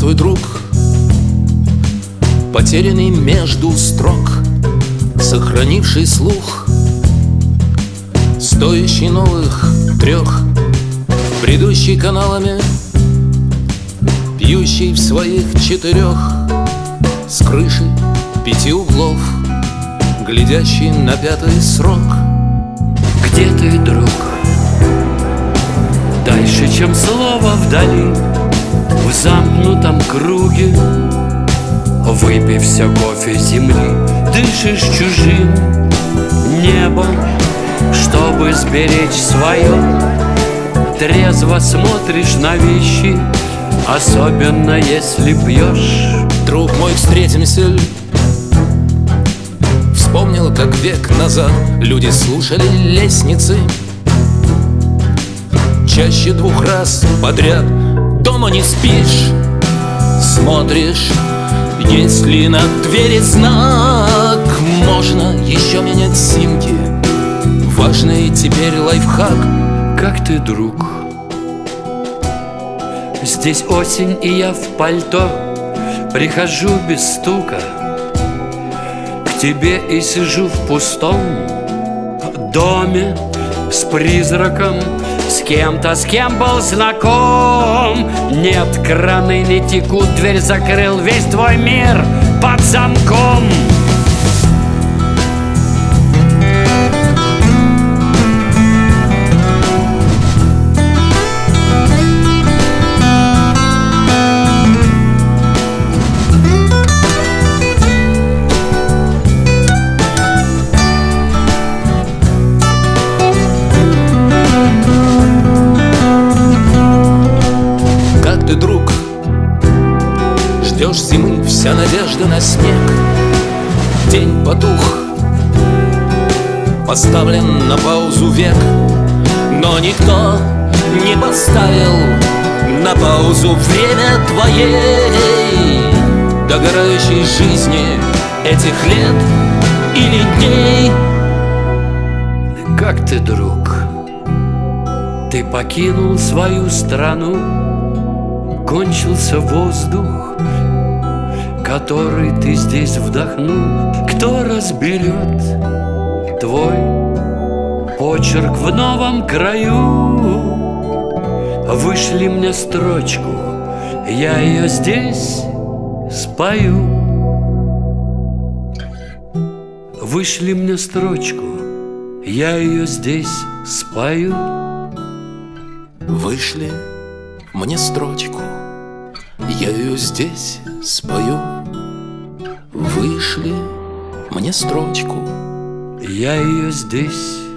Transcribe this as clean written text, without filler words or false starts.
Здравствуй, друг, потерянный между строк, сохранивший слух, стоящий новых трех, бредущий каналами, пьющий в своих четырех, с крыши 5 углов, глядящий на 5-й срок. Где ты, друг? Дальше, чем слово вдали, в замкнутом круге, выпив все кофе земли, дышишь чужим небом, чтобы сберечь свое. Трезво смотришь на вещи, особенно если пьешь. Друг мой, встретимся ль? Вспомнил, как век назад люди слушали лестницы чаще 2 раз подряд. Дома не спишь, смотришь, есть ли на двери знак. Можно еще менять симки, важный теперь лайфхак. Как ты, друг? Здесь осень, и я в пальто, прихожу без стука к тебе и сижу в пустом доме с призраком, с кем-то, с кем был знаком. Нет, краны не текут, дверь закрыл, весь твой мир под замком. Друг, ждешь зимы, вся надежда на снег. День потух, поставлен на паузу век, но никто не поставил на паузу время твоей догорающей жизни, этих лет или дней. Как ты, друг? Ты покинул свою страну, кончился воздух, который ты здесь вдохнул. Кто разберет твой почерк в новом краю? Вышли мне строчку, я ее здесь спою. Вышли мне строчку, я ее здесь спою. Вышли мне строчку, я ее здесь спою. Вышли мне строчку, я ее здесь